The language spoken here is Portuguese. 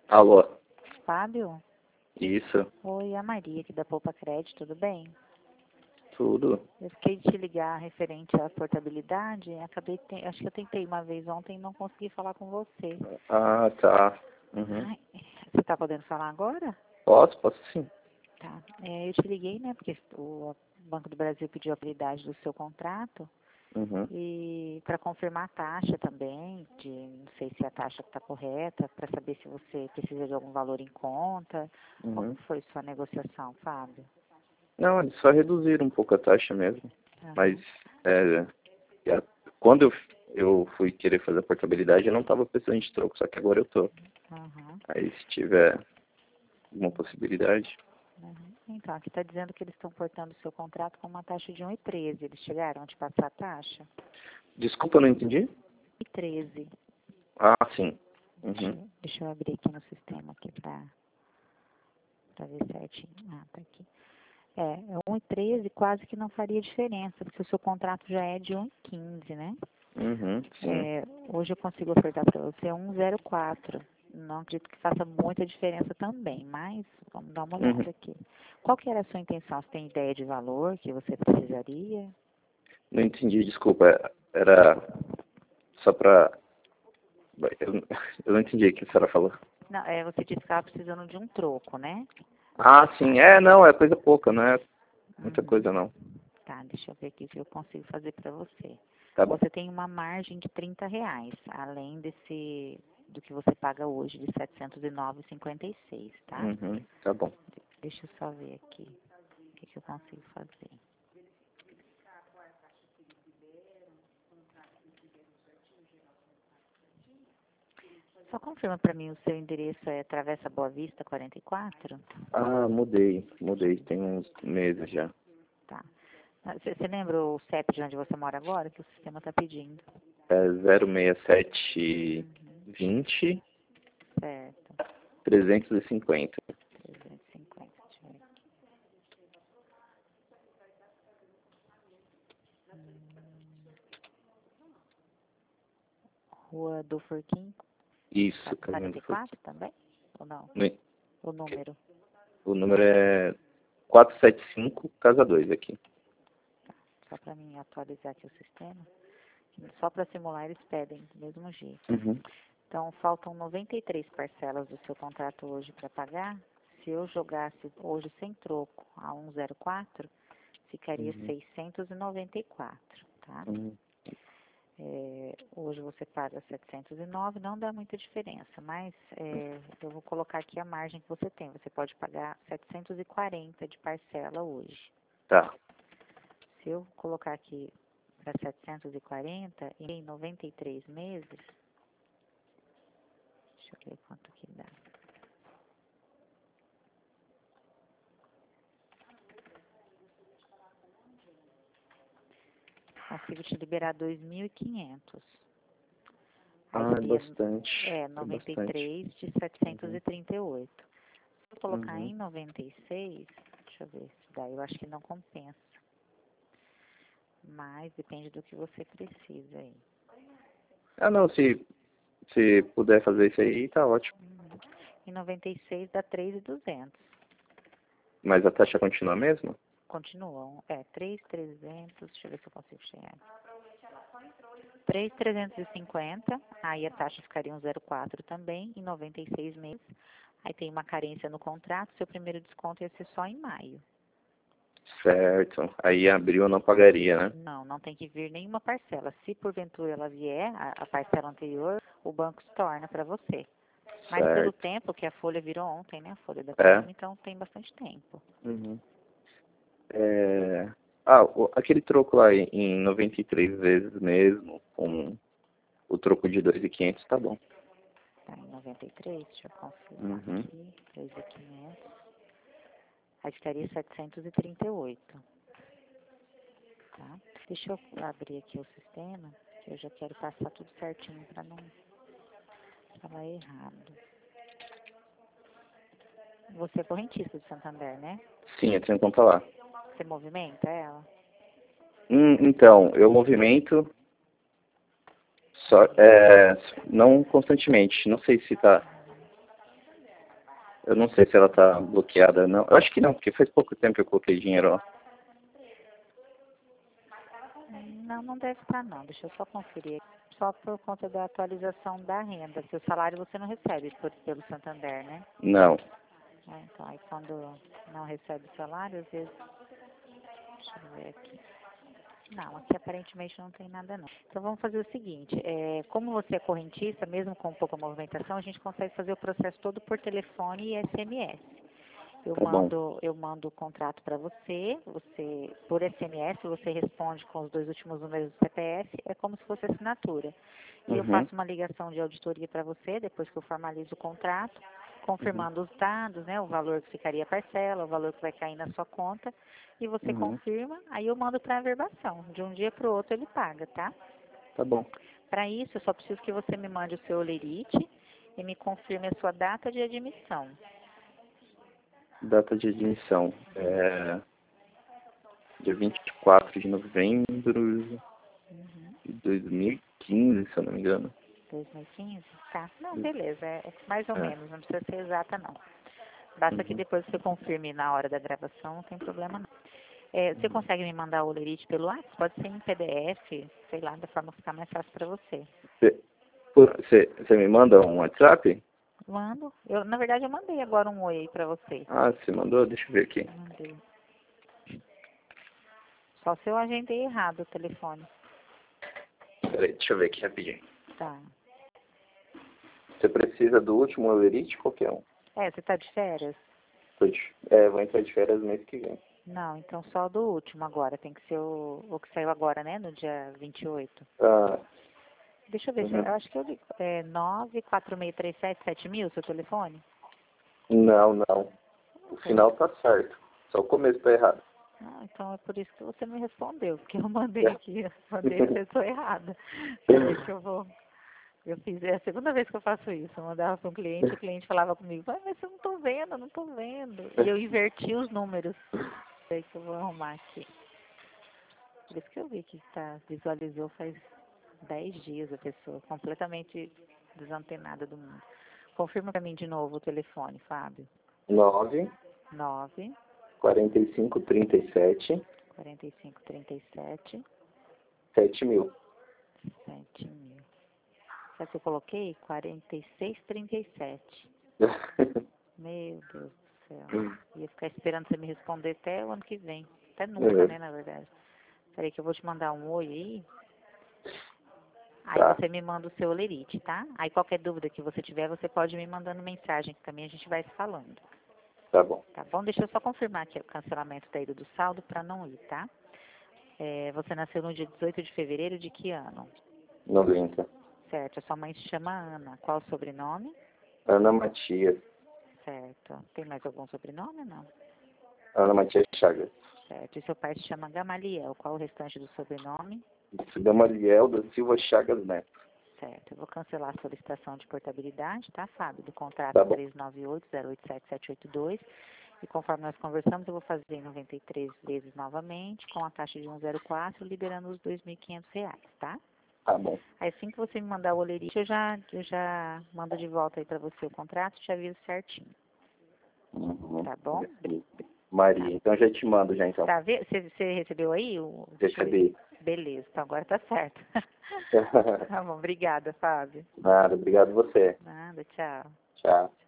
Alô? Fábio? Isso, Oi, a Maria aqui da Poupa Crédito, tudo bem? tudo. Eu fiquei de te ligar referente à portabilidade, acho que eu tentei uma vez ontem e não consegui falar com você. Ah, tá. Uhum. Ai, você está podendo falar agora? Posso sim. Tá. Eu te liguei, né, porque o Banco do Brasil pediu a habilidade do seu contrato Uhum. e para confirmar a taxa também, não sei se a taxa está correta, para saber se você precisa de algum valor em conta. Qual Uhum. que foi sua negociação, Fábio? Não, eles só reduziram um pouco a taxa mesmo. Mas Aham. é, quando eu fui querer fazer a portabilidade, eu não estava precisando de troco, só que agora eu tô. Aham. Aí se tiver alguma possibilidade. Uhum. Então, aqui está dizendo que eles estão cortando o seu contrato com uma taxa de 1,13. Eles chegaram a te passar a taxa? Desculpa, eu não entendi? 1,13. Ah, sim. Deixa, Uhum. eu- deixa eu abrir aqui no sistema aqui para ver certinho. Ah, tá aqui. 1,13 quase que não faria diferença, porque o seu contrato já é de 1,15, né? Uhum, sim. Hoje eu consigo ofertar para você 1,04. Não acredito que faça muita diferença também, mas vamos dar uma Uhum. olhada aqui. Qual que era a sua intenção? Você tem ideia de valor que você precisaria? Não entendi, desculpa. Era só pra. Eu, eu não entendi o que a senhora falou. Não, você disse que estava precisando de um troco, né? Ah, sim. Não, é coisa pouca, não é muita coisa Uhum. não. Tá, deixa eu ver aqui o que eu consigo fazer para você. Tá bom. Você tem uma margem de R$ 30, além do que você paga hoje de R$ 709,56, tá? Uhum, tá bom. Deixa eu só ver aqui o que eu consigo fazer. Só confirma para mim o seu endereço é Travessa Boa Vista 44? Ah, mudei, tem uns meses já. Tá. Você lembra o CEP de onde você mora agora, que o sistema está pedindo? É 067 Uhum. 20 Certo. 350. 350, deixa eu ver. Rua do Forquim, Isso, caminho do Forquinho. 44 também? Ou não? Ne- O número? O número é 475 casa 2 aqui. Tá. Só para mim atualizar aqui o sistema. Só para simular eles pedem do mesmo jeito. Uhum. Então, faltam 93 parcelas do seu contrato hoje para pagar. Se eu jogasse hoje sem troco a 1,04, ficaria Uhum. 694, tá? Uhum. Hoje você paga 709, não dá muita diferença, mas eu vou colocar aqui a margem que você tem. Você pode pagar 740 de parcela hoje. Tá. Se eu colocar aqui para 740 em 93 meses, deixa eu ver quanto que dá. Consigo te liberar 2.500. Aí Ah, é seria bastante. É bastante. 93 de Uhum. 738. Se eu colocar Uhum. em 96, deixa eu ver se dá. Eu acho que não compensa. Mas depende do que você precisa aí. Ah, não, se puder fazer isso aí, tá ótimo. Em 96 dá 3.200. Mas a taxa continua a mesma? Continuam. 3.300. Deixa eu ver se eu consigo chegar. 3.350. Aí a taxa ficaria 1,04 também, em 96 meses. Aí tem uma carência no contrato. Seu primeiro desconto ia ser só em maio. Certo. Aí em abril eu não pagaria, né? Não, não tem que vir nenhuma parcela. Se porventura ela vier, a parcela anterior, o banco estorna para você. Mas pelo Certo. tempo que a folha virou ontem, né? A folha da É. Prima, então tem bastante tempo. Uhum. Aquele troco lá em 93 vezes mesmo, com o troco de 2.500, tá bom. Tá em 93, deixa eu confirmar Uhum. aqui. 2.500. Aí ficaria 738. Tá? Deixa eu abrir aqui o sistema, que eu já quero passar tudo certinho para não falar errado. Você é correntista de Santander, né? Sim, eu tenho conta lá. Você movimenta ela? Então, eu movimento só, não constantemente. Não sei se tá. Eu não sei se ela tá bloqueada ou não. Eu acho que não, porque faz pouco tempo que eu coloquei dinheiro lá. Não, não deve estar não. Deixa eu só conferir. Só por conta da atualização da renda. Seu salário você não recebe pelo Santander, né? Não. Então, aí quando não recebe o salário, às vezes... Deixa eu ver aqui. Não, aqui aparentemente não tem nada não. Então vamos fazer o seguinte, como você é correntista, mesmo com pouca movimentação, a gente consegue fazer o processo todo por telefone e SMS. Tá bom. Eu mando o contrato para você, por SMS, você responde com os 2 últimos números do CPF, é como se fosse assinatura. E eu faço uma ligação de auditoria para você, depois que eu formalizo o contrato, confirmando os dados, né, o valor que ficaria a parcela, o valor que vai cair na sua conta, e você confirma, aí eu mando para a averbação. De um dia para o outro ele paga, tá? Tá bom. Para isso, eu só preciso que você me mande o seu olerite e me confirme a sua data de admissão. Data de admissão. Dia 24 de novembro de 2015, se eu não me engano. 2015? Tá. Não, beleza. É mais ou menos, não precisa ser exata, não. Basta que depois você confirme na hora da gravação, não tem problema, não. Você consegue me mandar o olerite pelo WhatsApp? Pode ser em PDF, sei lá, da forma que ficar mais fácil para você. Você me manda um WhatsApp? Mando. Na verdade, eu mandei agora um oi aí para você. Ah, você mandou? Deixa eu ver aqui. Mandei. Só se eu agendei errado o telefone. Peraí, deixa eu ver aqui rapidinho. Tá. Você precisa do último olerite? Qualquer um. Você tá de férias? Vou entrar de férias mês que vem. Não, então só do último agora. Tem que ser o que saiu agora, né? No dia 28. Ah, Deixa eu ver, eu acho que eu ligo. 946377000, seu telefone? não. O final tá certo. Só o começo tá errado. Então é por isso que você me respondeu, porque eu mandei aqui, mandei a pessoa errada. Peraí que eu fiz, é a segunda vez que eu faço isso. Eu mandava para um cliente, o cliente falava comigo, mas eu não tô vendo. E eu inverti os números. Peraí que eu vou arrumar aqui. Por isso que eu vi que visualizou faz 10 dias a pessoa, completamente desantenada do mundo. Confirma para mim de novo o telefone, Fábio. 9 9 45 37 45 37 7.000. 7.000. Sabe o que eu coloquei? 46 37. Meu Deus do céu. Ia ficar esperando você me responder até o ano que vem. Até nunca, né, na verdade. Peraí que eu vou te mandar um oi aí. Aí você me manda o seu olerite, tá? Aí qualquer dúvida que você tiver, você pode me mandando mensagem, que também a gente vai se falando. Tá bom. Tá bom? Deixa eu só confirmar aqui o cancelamento da ida do saldo para não ir, tá? Você nasceu no dia 18 de fevereiro de que ano? 90. Certo. A sua mãe se chama Ana. Qual o sobrenome? Ana Matias. Certo. Tem mais algum sobrenome ou não? Ana Matias Chagas. Certo. E seu pai se chama Gamaliel. Qual o restante do sobrenome? Gamaliel da Silva Chagas Neto. Certo. Eu vou cancelar a solicitação de portabilidade, tá, Fábio? Do contrato 398-087-782. E conforme nós conversamos, eu vou fazer em 93 vezes novamente, com a taxa de 1,04, liberando os R$ 2.500, tá? Tá bom. Aí, assim que você me mandar o olerite, eu já mando de volta aí para você o contrato e te aviso certinho. Tá bom? Maria, então já te mando já então. Tá, você recebeu aí? Recebi. Beleza, então agora tá certo. Tá bom, obrigada, Fábio. Nada, obrigado você. Nada, tchau. Tchau.